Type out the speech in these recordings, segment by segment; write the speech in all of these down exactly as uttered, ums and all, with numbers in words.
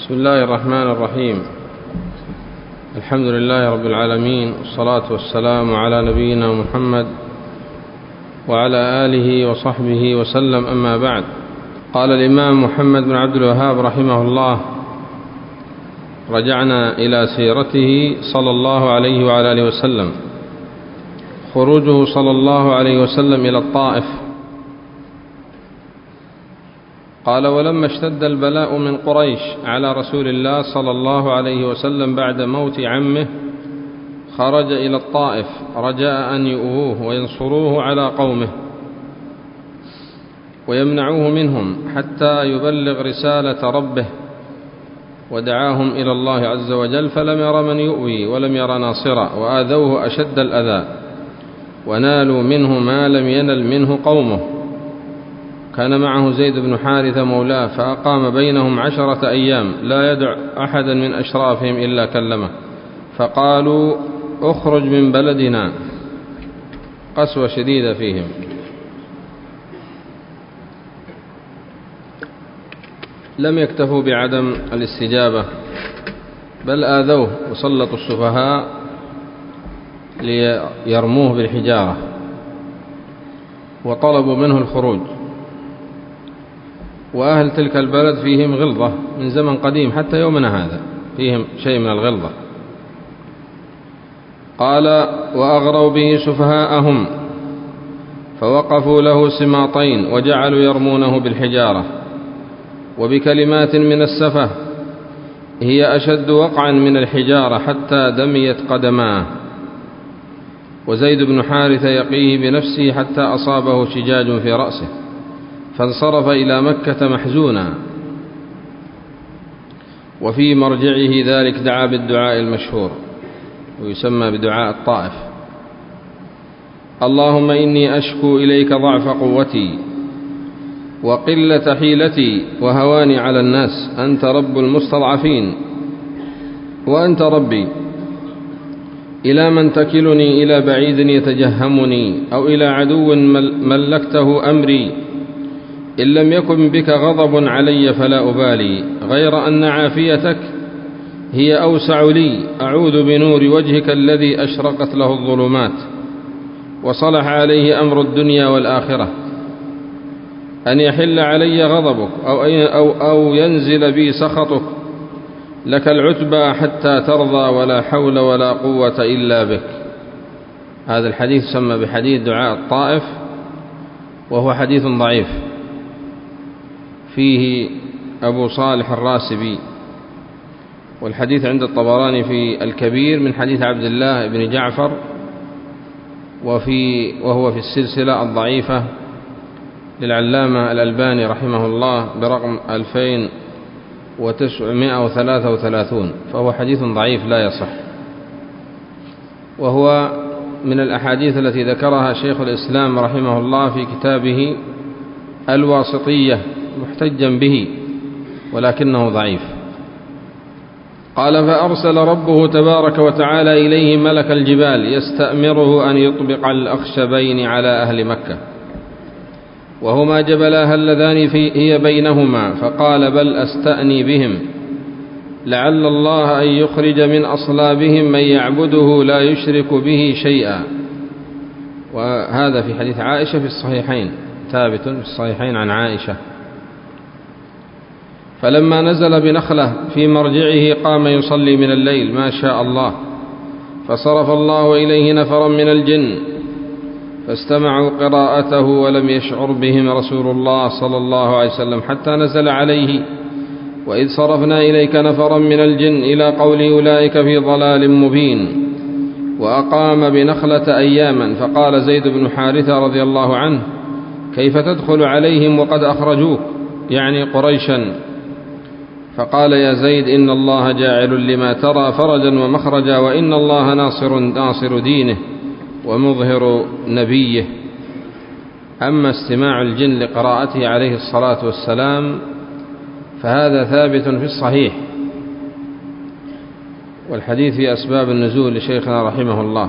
بسم الله الرحمن الرحيم. الحمد لله رب العالمين، والصلاة والسلام على نبينا محمد وعلى آله وصحبه وسلم، أما بعد. قال الإمام محمد بن عبد الوهاب رحمه الله: رجعنا إلى سيرته صلى الله عليه وعلى آله وسلم. خروجه صلى الله عليه وسلم إلى الطائف. قال: ولما اشتد البلاء من قريش على رسول الله صلى الله عليه وسلم بعد موت عمه، خرج إلى الطائف رجاء أن يؤوه وينصروه على قومه ويمنعوه منهم حتى يبلغ رسالة ربه، ودعاهم إلى الله عز وجل، فلم ير من يؤوي ولم ير ناصرا، وآذوه أشد الأذى ونالوا منه ما لم ينل منه قومه. كان معه زيد بن حارثة مولاه، فأقام بينهم عشرة أيام لا يدع أحدا من أشرافهم إلا كلمه، فقالوا: اخرج من بلدنا. قسوة شديدة فيهم. لم يكتفوا بعدم الاستجابة، بل آذوه وسلطوا السفهاء ليرموه بالحجارة وطلبوا منه الخروج. وأهل تلك البلد فيهم غلظة من زمن قديم حتى يومنا هذا، فيهم شيء من الغلظة. قال: وأغروا به سفهاءهم فوقفوا له سماطين وجعلوا يرمونه بالحجارة وبكلمات من السفه هي أشد وقعا من الحجارة حتى دميت قدماه. وزيد بن حارثة يقيه بنفسه حتى أصابه شجاج في رأسه، فانصرف إلى مكة محزونا. وفي مرجعه ذلك دعا بالدعاء المشهور ويسمى بدعاء الطائف: اللهم إني أشكو إليك ضعف قوتي وقلة حيلتي وهواني على الناس، أنت رب المستضعفين وأنت ربي، إلى من تكلني؟ إلى بعيد يتجهمني أو إلى عدو ملكته أمري؟ إن لم يكن بك غضب علي فلا أبالي، غير أن عافيتك هي أوسع لي. أعوذ بنور وجهك الذي أشرقت له الظلمات وصلح عليه أمر الدنيا والآخرة، أن يحل علي غضبك أو, أو, أو ينزل بي سخطك. لك العتبى حتى ترضى ولا حول ولا قوة إلا بك. هذا الحديث يسمى بحديث دعاء الطائف، وهو حديث ضعيف، فيه أبو صالح الراسبي. والحديث عند الطبراني في الكبير من حديث عبد الله بن جعفر، وفي وهو في السلسلة الضعيفة للعلامة الألباني رحمه الله برقم ألفين وتسعمائة وثلاثة وثلاثين، فهو حديث ضعيف لا يصح. وهو من الأحاديث التي ذكرها شيخ الإسلام رحمه الله في كتابه الواسطية محتجا به، ولكنه ضعيف. قال: فأرسل ربه تبارك وتعالى إليه ملك الجبال يستأمره أن يطبق الأخشبين على أهل مكة، وهما جبلا هلذان هي بينهما، فقال: بل أستأني بهم، لعل الله أن يخرج من أصلابهم من يعبده لا يشرك به شيئا. وهذا في حديث عائشة في الصحيحين، ثابت في الصحيحين عن عائشة. فلما نزل بنخلة في مرجعه قام يصلي من الليل ما شاء الله، فصرف الله إليه نفرا من الجن فاستمعوا قراءته ولم يشعر بهم رسول الله صلى الله عليه وسلم حتى نزل عليه: وإذ صرفنا إليك نفرا من الجن إلى قول أولئك في ضلال مبين. وأقام بنخلة أياما، فقال زيد بن حارثة رضي الله عنه: كيف تدخل عليهم وقد أخرجوك، يعني قريشا؟ فقال: يا زيد، إن الله جاعل لما ترى فرجا ومخرجا، وإن الله ناصر ناصر دينه ومظهر نبيه. أما استماع الجن لقراءته عليه الصلاة والسلام فهذا ثابت في الصحيح، والحديث في أسباب النزول لشيخنا رحمه الله.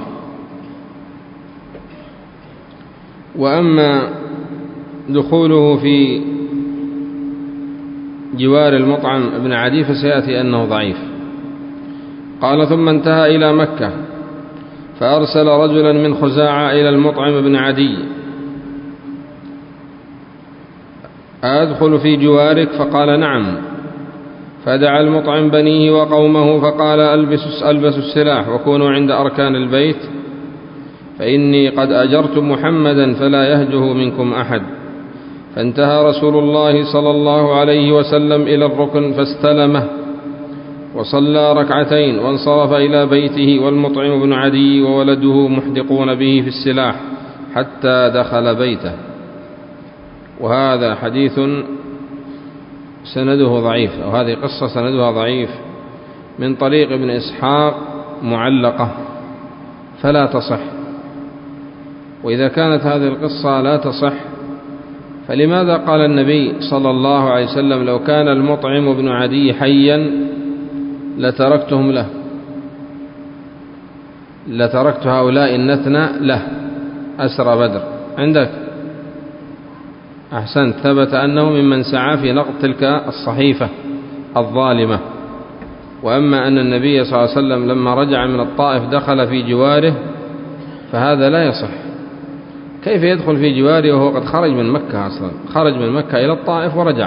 وأما دخوله في جوار المطعم بن عدي فسيأتي أنه ضعيف. قال ثم انتهى إلى مكة فأرسل رجلا من خزاعة إلى المطعم بن عدي: أدخل في جوارك؟ فقال نعم. فدعا المطعم بنيه وقومه فقال: ألبسوا ألبسوا السلاح وكونوا عند أركان البيت، فإني قد أجرت محمدا فلا يهجه منكم أحد. فانتهى رسول الله صلى الله عليه وسلم إلى الركن فاستلمه وصلى ركعتين وانصرف إلى بيته والمطعم بن عدي وولده محدقون به في السلاح حتى دخل بيته. وهذا حديث سنده ضعيف، أو هذه قصة سندها ضعيف من طريق ابن إسحاق معلقة فلا تصح. وإذا كانت هذه القصة لا تصح فلماذا قال النبي صلى الله عليه وسلم: لو كان المطعم بن عدي حيا لتركتهم له، لتركت هؤلاء النتنى له أسرى بدر؟ عندك أحسنت، ثبت أنه ممن سعى في نقض تلك الصحيفة الظالمة. وأما أن النبي صلى الله عليه وسلم لما رجع من الطائف دخل في جواره فهذا لا يصح. كيف يدخل في جواره وهو قد خرج من مكة أصلا؟ خرج من مكة إلى الطائف ورجع.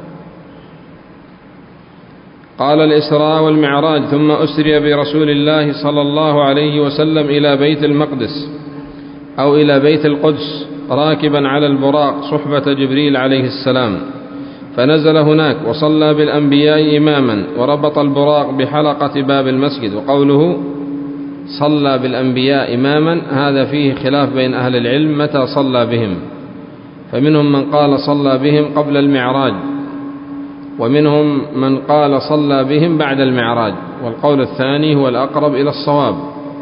قال: الإسراء والمعراج. ثم أسري برسول الله صلى الله عليه وسلم إلى بيت المقدس أو إلى بيت القدس راكبا على البراق صحبة جبريل عليه السلام، فنزل هناك وصلى بالأنبياء إماما وربط البراق بحلقة باب المسجد. وقوله صلى بالأنبياء إماما هذا فيه خلاف بين أهل العلم متى صلى بهم، فمنهم من قال صلى بهم قبل المعراج، ومنهم من قال صلى بهم بعد المعراج، والقول الثاني هو الأقرب إلى الصواب،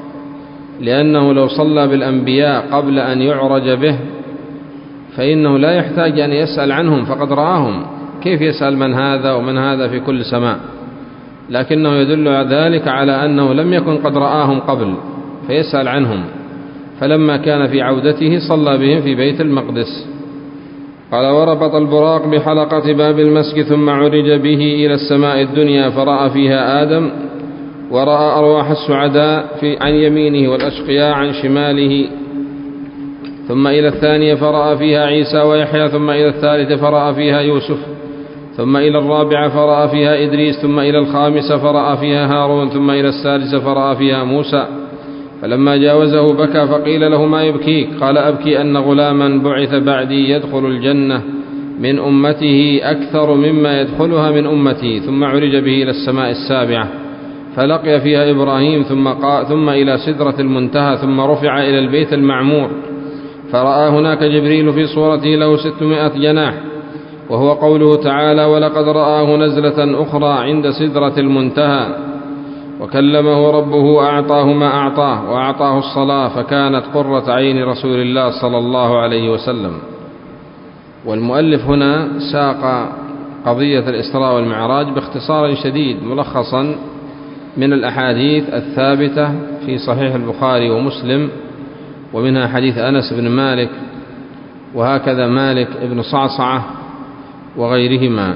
لأنه لو صلى بالأنبياء قبل أن يعرج به فإنه لا يحتاج أن يسأل عنهم فقد رآهم، كيف يسأل من هذا ومن هذا في كل سماء؟ لكنه يدل ذلك على أنه لم يكن قد رآهم قبل فيسأل عنهم، فلما كان في عودته صلى بهم في بيت المقدس. قال: وربط البراق بحلقة باب المسجد ثم عرج به إلى السماء الدنيا فرأى فيها آدم ورأى أرواح السعداء في عن يمينه والأشقياء عن شماله، ثم إلى الثانية فرأى فيها عيسى ويحيى، ثم إلى الثالثة فرأى فيها يوسف، ثم إلى الرابعة فرأى فيها إدريس، ثم إلى الخامسة فرأى فيها هارون، ثم إلى السادسة فرأى فيها موسى. فلما جاوزه بكى فقيل له: ما يبكيك؟ قال: أبكي أن غلاما بعث بعدي يدخل الجنة من أمته أكثر مما يدخلها من أمتي. ثم عرج به إلى السماء السابعة فلقي فيها إبراهيم، ثم, ثم إلى سدرة المنتهى، ثم رفع إلى البيت المعمور فرأى هناك جبريل في صورته له ستمائة جناح، وهو قوله تعالى: ولقد رآه نزلة أخرى عند سدرة المنتهى وكلمه ربه أعطاه ما أعطاه وأعطاه الصلاة فكانت قرة عين رسول الله صلى الله عليه وسلم. والمؤلف هنا ساق قضية الإسراء والمعراج باختصار شديد ملخصا من الأحاديث الثابتة في صحيح البخاري ومسلم، ومنها حديث أنس بن مالك وهكذا مالك بن صعصعة وغيرهما.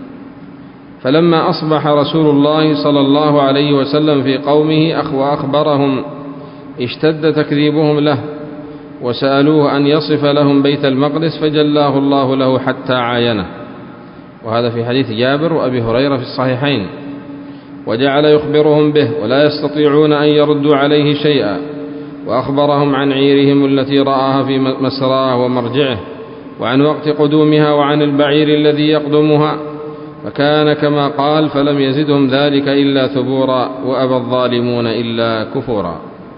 فلما أصبح رسول الله صلى الله عليه وسلم في قومه وأخبرهم اشتد تكذيبهم له وسألوه أن يصف لهم بيت المقدس فجلاه الله له حتى عاينه، وهذا في حديث جابر وأبي هريرة في الصحيحين. وجعل يخبرهم به ولا يستطيعون أن يردوا عليه شيئا، وأخبرهم عن عيرهم التي رآها في مسراه ومرجعه، وعن وقت قدومها، وعن البعير الذي يقدمها، فكان كما قال: فلم يزدهم ذلك إلا ثبورا وأبى الظالمون إلا كفورا.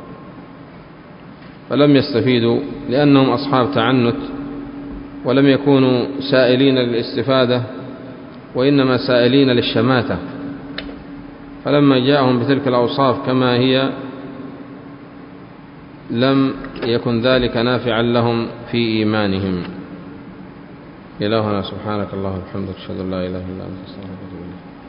فلم يستفيدوا لأنهم أصحاب تعنت ولم يكونوا سائلين للاستفادة وإنما سائلين للشماتة، فلما جاءهم بتلك الأوصاف كما هي لم يكن ذلك نافعا لهم في إيمانهم. إلهنا سبحانك اللهم وبحمدك أشهد أن لا إله إلا أنت أستغفرك وأتوب إليك.